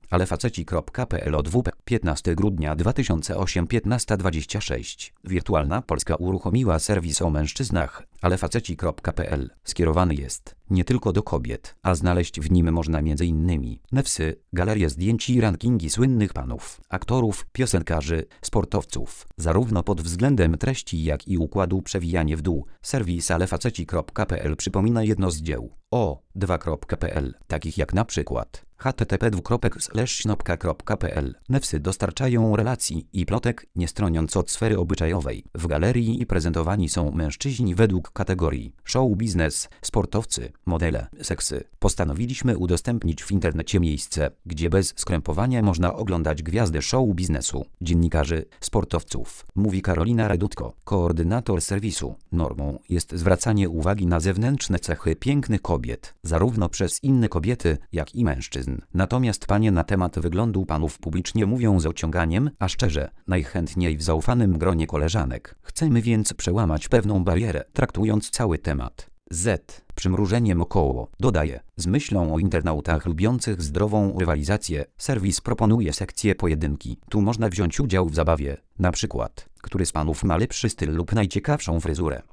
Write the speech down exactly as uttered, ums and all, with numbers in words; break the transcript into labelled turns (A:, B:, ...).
A: alefaceci kropka pe el od W P piętnastego grudnia dwa tysiące ósmego piętnasta dwadzieścia sześć. Wirtualna Polska uruchomiła serwis o mężczyznach alefaceci kropka pe el. Skierowany jest nie tylko do kobiet, a znaleźć w nim można m.in. newsy, galerie zdjęć i rankingi słynnych panów, aktorów, piosenkarzy, sportowców, zarówno pod względem treści jak i układu przewijanie w dół. Serwis alefaceci kropka pe el przypomina jedno z dzieł o dwa kropka pe el, takich jak na przykład h t t p dwukropek slash snopka kropka pe el. Newsy dostarczają relacji i plotek, nie stroniąc od sfery obyczajowej. W galerii prezentowani są mężczyźni według kategorii show biznes, sportowcy, modele, seksy. Postanowiliśmy udostępnić w internecie miejsce, gdzie bez skrępowania można oglądać gwiazdy show biznesu, dziennikarzy, sportowców, mówi Karolina Redutko, koordynator serwisu. Normą jest zwracanie uwagi na zewnętrzne cechy pięknych kobiet, zarówno przez inne kobiety, jak i mężczyzn. Natomiast panie na temat wyglądu panów publicznie mówią z ociąganiem, a szczerze, najchętniej w zaufanym gronie koleżanek. Chcemy więc przełamać pewną barierę, traktując cały temat Z przymrużeniem około, dodaje. Z myślą o internautach lubiących zdrową rywalizację, serwis proponuje sekcję pojedynki. Tu można wziąć udział w zabawie, na przykład, który z panów ma lepszy styl lub najciekawszą fryzurę.